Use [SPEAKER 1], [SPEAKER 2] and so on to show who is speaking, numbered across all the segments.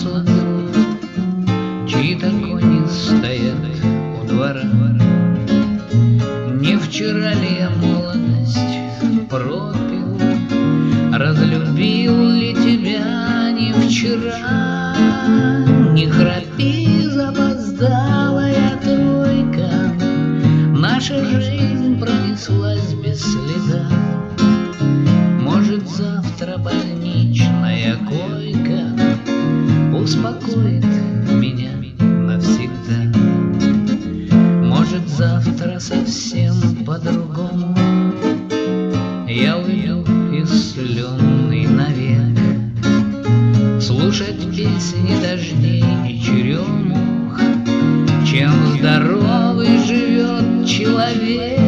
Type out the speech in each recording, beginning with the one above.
[SPEAKER 1] суду, чьи-то кони стоят у двора. Не вчера ли я молодость пропил, разлюбил ли тебя не вчера? Не храпи, запоздалая тройка, наша жизнь пронеслась без следа. Может, завтра больничная койка успокоит меня навсегда. Может, завтра совсем по-другому я уйду исцеленный навек, слушать песни дождей и черемух. Чем здоровый живет человек,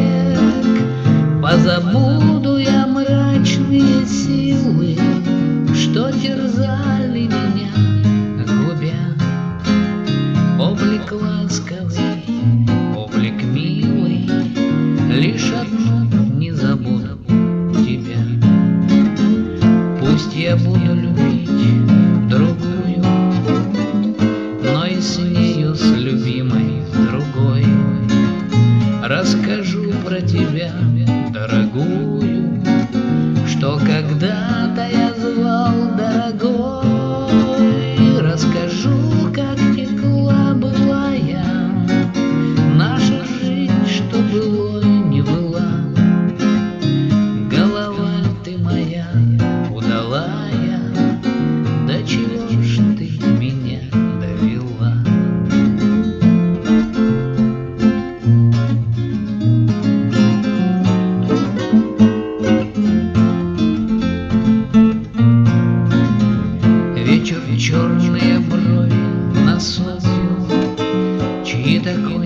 [SPEAKER 1] позабуду я мрачные силы, что терзали меня, губя. Облик ласковый, облик милый, лишь одно не забуду тебя. Пусть я буду любить другую, но и с нею, с любимой другой, расскажу про тебя, дорогую, что когда-то я звал дорогой. Расскажу, как текла былая наша жизнь, что былой не была. Голова ты моя удалая, до чего ж ты меня довела? Вечер, черные брови на солнце, чьи-то